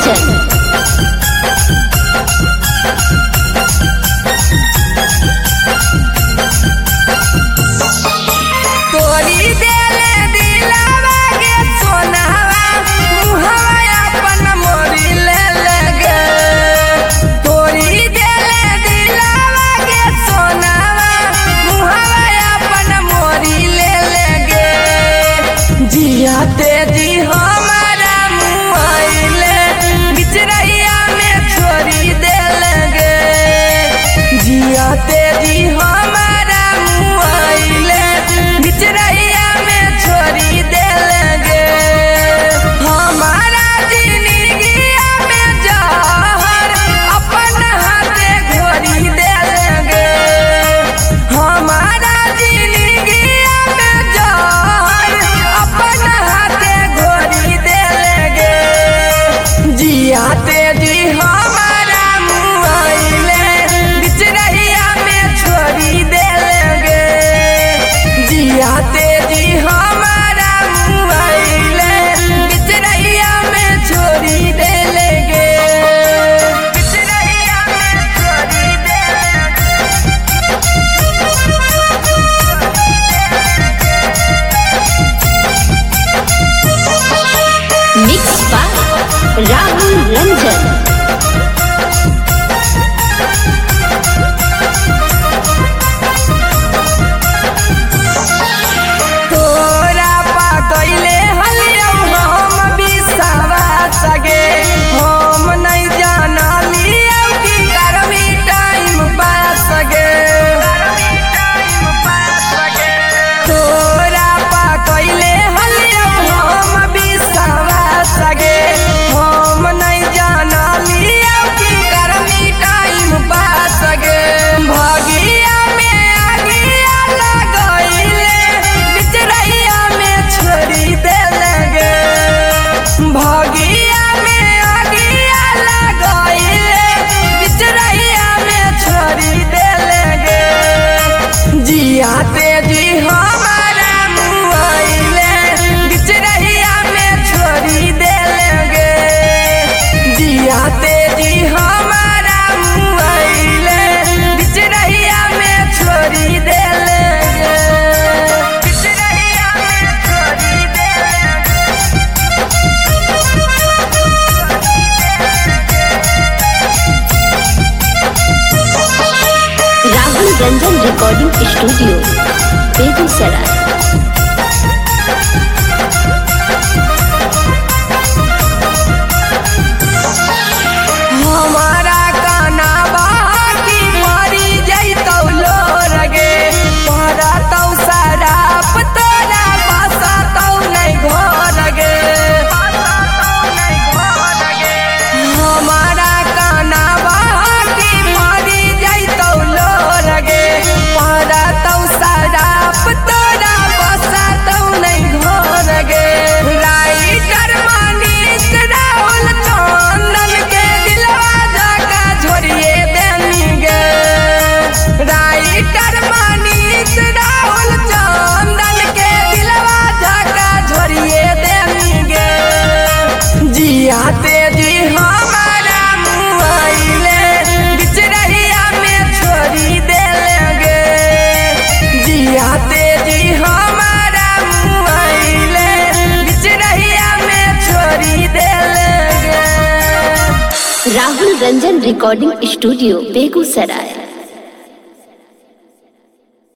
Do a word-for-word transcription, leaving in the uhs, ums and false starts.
रंजन। तोरी देले दिलावा के सोनावा मुहवा अपन मोरी ले लगे। तोरी देले दिलावा के सोनावा मुहवा अपन मोरी ले लगे। जिया तेजी हमारा मुआइले बिचरैया में छोड़ी दे लगे। जिया तेजी हमारा मुआइले बिचरैया में छोड़ी दे लगे। हमारा जिंदगिया में जहर अपन हाथे घोरी दे लगे। हमारा जिंदगिया में जहर अपन हाथे घोरी दे लगे। जिया तेजी हमारा मुआइले बिचरैया में छोड़ी दे लगे। जिया तेजी हमारा मुआइले बिचरैया में छोड़ी दे लगे। बिचरैया में छोड़ी दे मिक्स बाय राहुल रंजन। तोरा पाकैले हलियौ हम विश्वास गे। हम नहीं जानलियौ कि करबी टाइम पास गे। तोरा पाकैले हलियौ हम विश्वास गे। हम नहीं जानलियौ कि करबी टाइम पास गे। भगिया में आगिया लगैले बिचरैया में छोड़ी दे लगे। भगिया में आगिया लगैले बिचरैया में छोड़ी दे लगे। जिया तेजी हमारा मुआइले बिचरैया में छोड़ी दे लगे। जिया तेजी हमारा मुआइले बिचरैया में छोड़ी दे लगे। बिचरैया में छोड़ी दे राहुल रंजन रिकॉर्डिंग स्टूडियो बेगूसराय। हमारा काना बाकी मरी जैतौ लोरगे। पड़तौ शराब तोरा बसतौ नहीं घर गे। हमारा काना बाकी मरी जैतौ लोरगे। पड़तौ शराब तोरा बसतौ नहीं घर गे। राइटर मनीष राहुल चंदन के दिलवा जगा झोरिए देनी गे। राइटर मनीष राहुल चंदन के दिलवा जगा झोरिए देनी गे। जिया तेजी हमारा मुआइले बिचरैया में छोड़ी दे लगे। जिया तेजी हमारा मुआइले बिचरैया में छोड़ी दे लगे। Rahul Ranjan recording studio Begusarai.